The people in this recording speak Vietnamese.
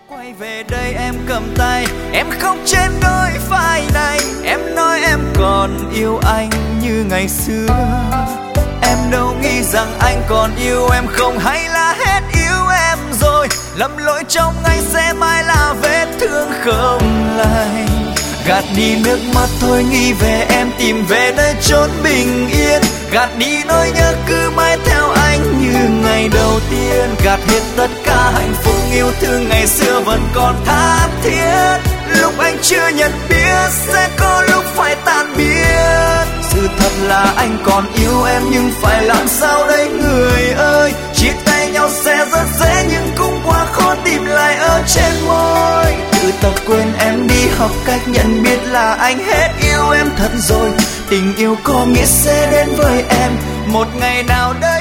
Quay về đây em cầm tay, em khóc trên đôi vai này. Em nói em còn yêu anh như ngày xưa. Em đâu nghĩ rằng anh còn yêu em không, hay là hết yêu em rồi. Lầm lỗi trong anh sẽ mãi là vết thương không lành. Gạt đi nước mắt thôi, nghĩ về em, tìm về nơi chốn bình yên. Gạt đi nỗi nhớ cứ mãi theo anh như ngày đầu tiên. Gạt hết tất cả hạnh phúc yêu thương ngày xưa vẫn còn tha thiết. Lúc anh chưa nhận biết sẽ có lúc phải tan biến. Sự thật là anh còn yêu em, nhưng phải làm sao đây người ơi. Chia tay nhau sẽ rất dễ, nhưng cũng quá khó tìm lại ở trên môi. Tự tập quên em đi, học cách nhận biết là anh hết yêu em thật rồi. Tình yêu có nghĩa sẽ đến với em một ngày nào đó.